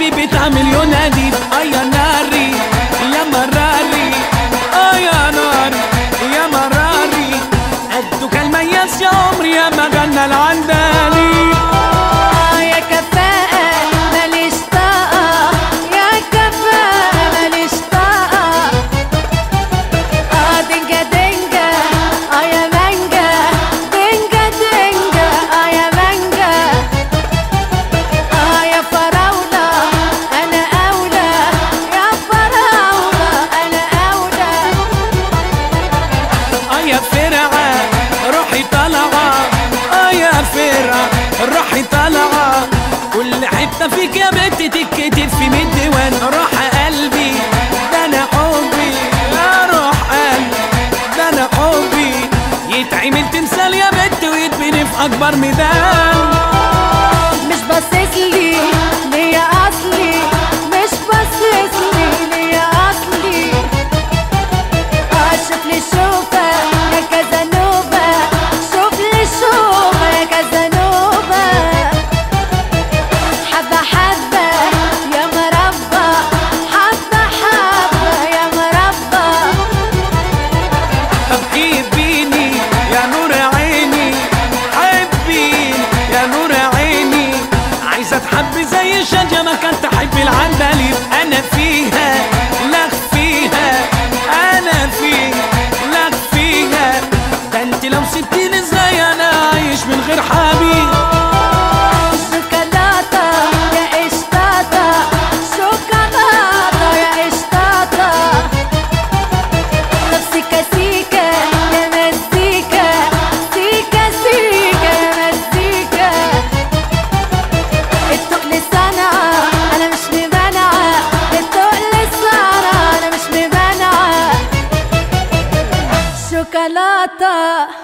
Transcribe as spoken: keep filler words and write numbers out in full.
دي بتعمل مليون اديب. اه يا ناري يا مراري، اه يا ناري يا مراري، قدك المياس يا عمري يا ما غنى العندلي. آه يا كفاءة ماليش طاقة، يا كفاءة ماليش طاقة. اه دنجا دنجا اه يا مانجا، دنجا دنجا اه يا مانجا. اه يا فراولة أنا أولى، يا فراولة أنا أولى. اه يا فرعة روحي طالعة، اه يا فرعة روحي طالعة، كل حتة فيك يا بنت تتكتب في مية ديوان. روح قلبي ده انا حبي، يا روح قلبي ده انا حبي، يتعمل تمثال يا بنت ويتبني في اكبر ميدان. مش باصصلي ليا اصلي، مش باصصلي ليا اصلي. اه شوف لي شوفه يا كازانوفا، شوف لي شوفه يا كازانوفا. حبه حبه يا مربى، حبه حبه يا مربى. طب حبيني يا نور عيني، حبيني يا نور عيني، عايزة تحب زي الشجرة ما كانت تحب العندليب. أنا فيها لك فيها، أنا فيها لك فيها، ده أنت لو سبتيني ازاي أنا عايش من غير حبيب. شوكولاتة يا قشطاطة، شوكولاتة يا قشطاطة. طب سيكا سيكا يا مزيكا، سيكا سيكا يا مزيكا. التقل صنعة أنا مش ممانعة، التقل صنعة أنا مش ممانعة. شوكولاتة